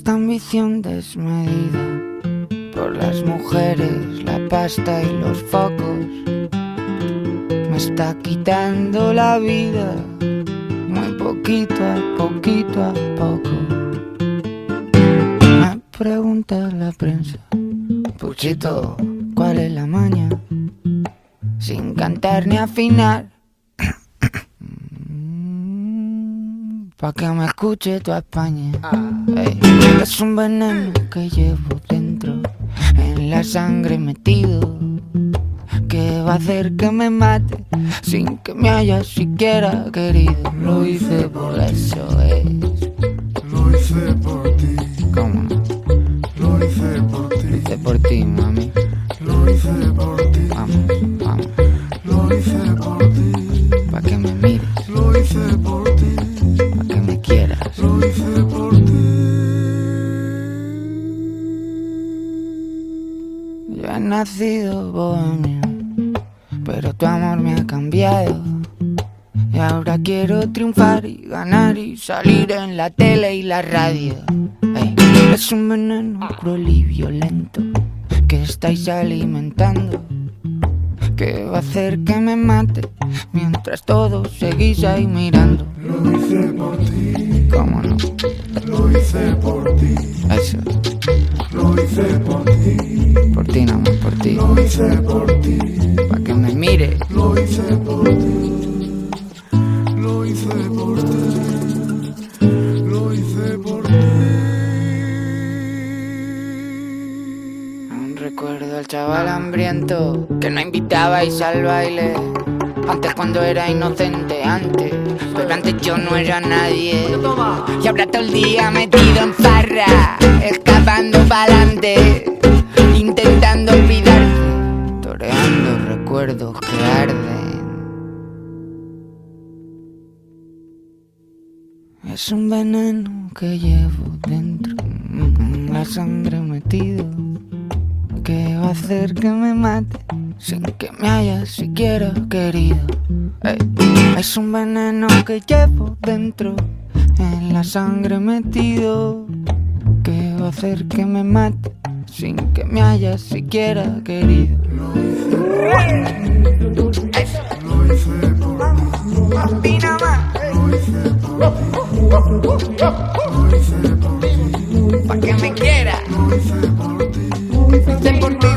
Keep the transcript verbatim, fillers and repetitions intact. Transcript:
Esta ambición desmedida por las mujeres, la pasta y los focos me está quitando la vida, muy poquito a poquito a poco. Me pregunta la prensa, Puchito, ¿cuál es la maña? Sin cantar ni afinar, pa' que me escuche toda España. Hey, es un veneno que llevo dentro, en la sangre metido, que va a hacer que me mate sin que me haya siquiera querido. Lo hice por eso, es. Lo hice por ti. ¿Cómo no? Lo hice por ti. Lo hice por ti, mami. Lo hice por ti. Vamos, vamos. Lo hice por ti. Pa' que me mires. Lo hice por ti. Pa' que me quieras. Lo hice por ti. Yo he nacido bohemio, pero tu amor me ha cambiado. Y ahora quiero triunfar y ganar y salir en la tele y la radio. Hey, es un veneno cruel y violento que estáis alimentando, que va a hacer que me mate mientras todos seguís ahí mirando. Lo hice por ti. ¿Cómo no? Lo hice por ti. Eso. Lo hice por ti. Por ti, no más por ti. Lo hice por ti. Pa' que me mire. Lo hice por ti. Lo hice por ti. Lo hice por ti. Aún recuerdo al chaval hambriento que no invitabais al baile. Antes cuando era inocente, antes. Pero antes yo no era nadie. Y ahora todo el día metido en farra, escapando pa'lante, intentando olvidarte, toreando recuerdos que arden. Es un veneno que llevo dentro, en la sangre metido, que va a hacer que me mate sin que me haya siquiera querido. Hey. Es un veneno que llevo dentro, en la sangre metido, que va a hacer que me mate sin que me haya siquiera querido. Lo hice por ti. Lo hice por ti. Opina más. Lo hice por ti. Lo hice por ti. Pa' que me quiera. Lo hice por ti. Lo hice por ti.